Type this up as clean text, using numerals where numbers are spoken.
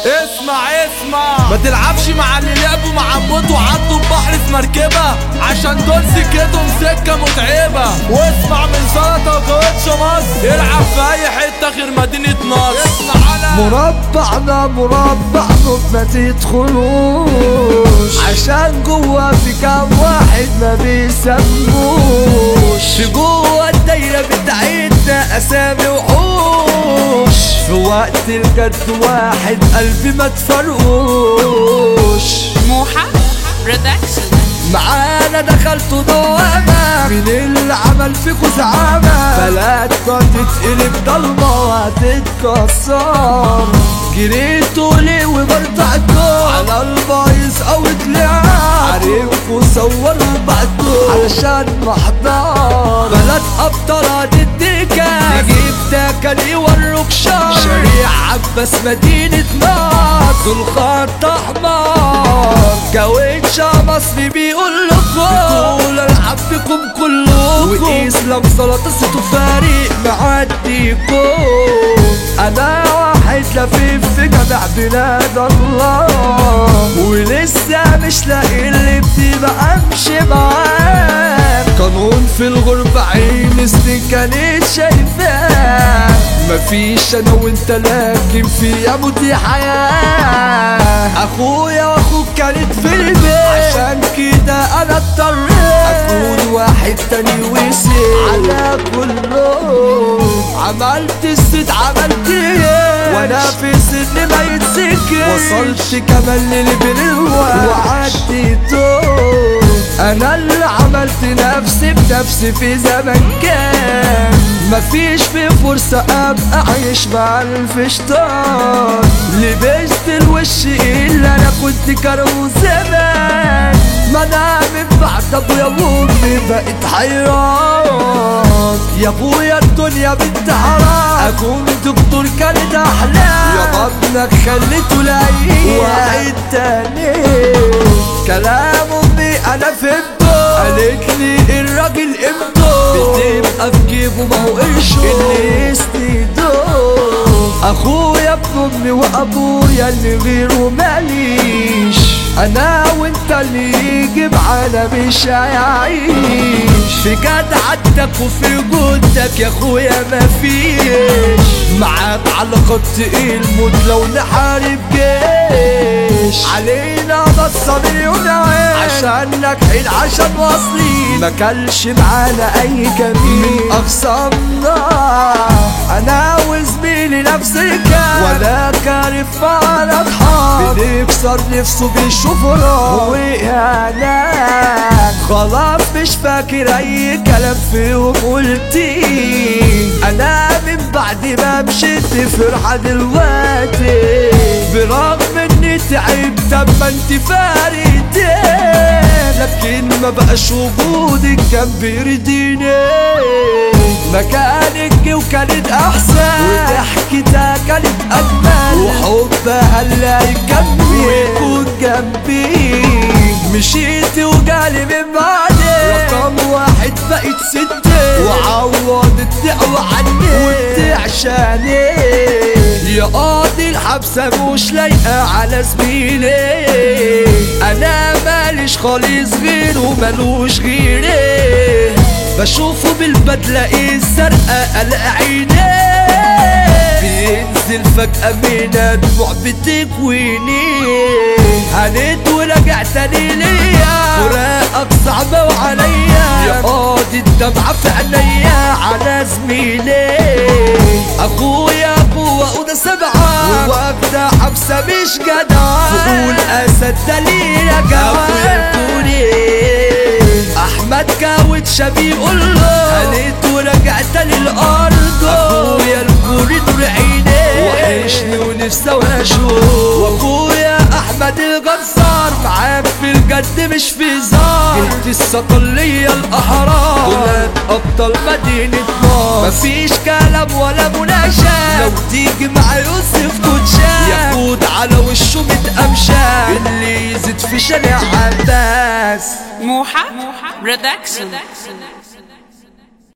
اسمع ما تلعبش مع اللي لعبوا مع عمته وعدوا البحر في مركبة، عشان دول سكتهم سكة متعبة. واسمع من سلطة وكاوتش مصر، يلعب في اي حتة غير مدينة نصر. اسمع على مربعنا ما تدخلوش، عشان جوا في كام واحد ما بيسموش. في جوا الدايرة بتاعتنا اسامي وحوش، في وقت الجد واحد قلبي ما تفرقوش. موحى برودكشن معانا دخلتوا دوامة، مين اللي عمل فيكوا زعامة؟ بلدكوا هتتقلب ضلمة وهتتكسر. جريتوا ليه وبرطعتوا على البايظ او طلعت؟ عارفكوا صوروا بعتوا علشان محضر. بلد ابطال هتديكا تجيب تاكل يوروك شريع عباس مدينة نصر، دول خط احمر. كاوتشا مصري بيقول لكم بتقول العب بكم كلكم، واسلام سلطة صوته فارق معديكم. انا واحد لفيف في جدع بلاد الله، ولسه مش لاقي اللي بتبقى امشي معاه. قانون في الغربة عين سنين كانت شايفاه، مفيش انا وانت لكن في اموتي حياة. اخويا واخوك كانت في البيت، عشان كده انا اضطريت اكون واحد تاني وسيب على كله. عملت الست عملت ايه وانا في سن ما يتسكت، وصلت كمان للبلوة وعديته. انا اللي عملت نفسي بنفسي في زمن كان مفيش في فرصة ابقى عايش مع الفشطان. لبست الوش اللي انا كنت كارهه زمان، ما انا من بعد ابويا وامي بقيت حيران. يا ابويا الدنيا بنت حرام، اكون دكتور كانت احلام. يا بطنك خليته لاقيه واحد تاني. كلام امي انا فهمته، قالت لي الراجل قيمته بتبقى في جيبه ما هو قرشه اللي يسنده. اخويا ابن امي وابويا اللي غيره ماليش، انا وانت اللي يجي معانا مش هيعيش. في جدعتك وفي جودك يا اخويا مفيش، معاك على خط الموت لو نحارب جيش. علينا بص مليون عين عشان ناجحين عشان واصلين، ما كانش معانا اي كمين من اخصامنا. انا وزميلي نفس الكلام ولا كارف معانا اضحاب، بنكسر نفسه بيشوفنا وإهانات. خلاص مش فاكر اي كلام فيهم قلتيه، انا من بعد ما مشيت فرحة دلوقتي. برغم اني تعبت اما انت فاردين، لكن ما بقاش وجودك كان بيرضيني. مكانك وكانت احسن، وضحكتها كانت اجمل، وحبها اللي هيكمل ويكون جنبي. مشيت وجالي من بعدي رقم واحد بقيت ستة، وعوضت تقوى عني وبتعشاني. يا قاضي الحبسة مش لايقة على زميلي، انا ماليش خالص غيره ملوش غيري. بشوفه بالبدلة الزرقاء الاقي عينيه بينزل فجأة من دموع بتكويني. هنيت ورجعت تاني ليا، فراقك صعبة وعليا. يا قاضي الدمعة في عينيا على زميلي. اخويا قوة وده سبعة، ووقتها حبسة مش جدعة. تقول اسد دليل يا جماعة. احمد كاوتشا بيقول له هنيت ورجعت للارض. اخويا الكوري نور عيني وحشني ونفسي اشوف. واخويا احمد الجزار معاك في الجد مش في هزار. انت الصقلية الاحرار ولاد ابطال مدينة نصر، مفيش كلام ولا مناقشة. لو تيجي مع يوسف كوتشا ياخد على وشه متقمشة، اللي يزيد في شارع عباس. موحى برودكشن.